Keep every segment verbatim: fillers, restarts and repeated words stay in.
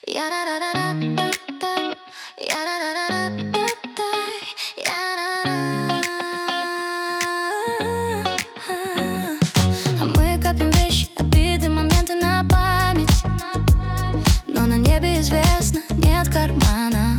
А мы копим вещи, обиды, моменты на память, но на небе известно, нет карманов.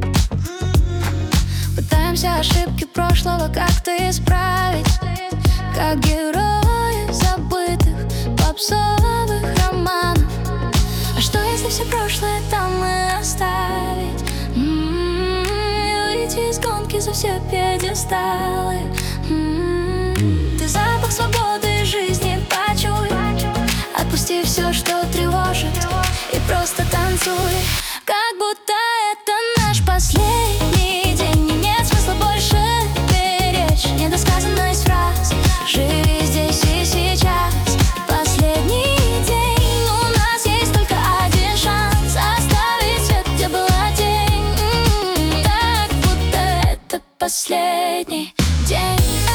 Пытаемся ошибки прошлого как-то исправить, как герои забытых попсовых романов. А что если все прошлое там и оставить? М-м-м, и выйти из гонки за все пьедесталы. М-м-м, ты запах свободы и жизни почуй, отпусти все, что тревожит, и просто танцуй, как будто это наш последний день. И нет смысла больше беречь недосказанность фраз. Живи здесь и сейчас, последний день. У нас есть только один шанс оставить свет, где была тень. М-м-м, так будто это последний день.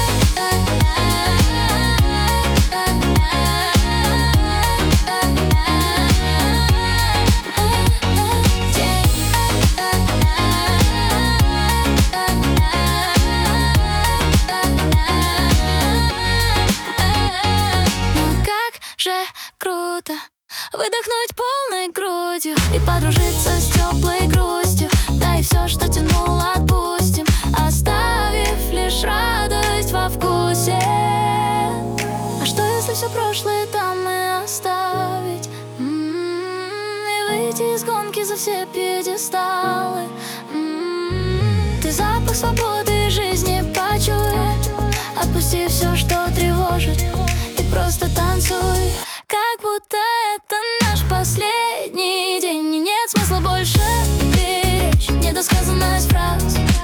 Круто выдохнуть полной грудью и подружиться с теплой грустью. Да и все, что тянуло, отпустим, оставив лишь радость во вкусе. А что если все прошлое там и оставить? М-м-м, и выйти из гонки за все пьедесталы. М-м-м, ты запах свободы и жизни почуй, отпусти все, что тревожит, и просто танцуй, как будто это наш последний день. И нет смысла больше беречь недосказанность фраз.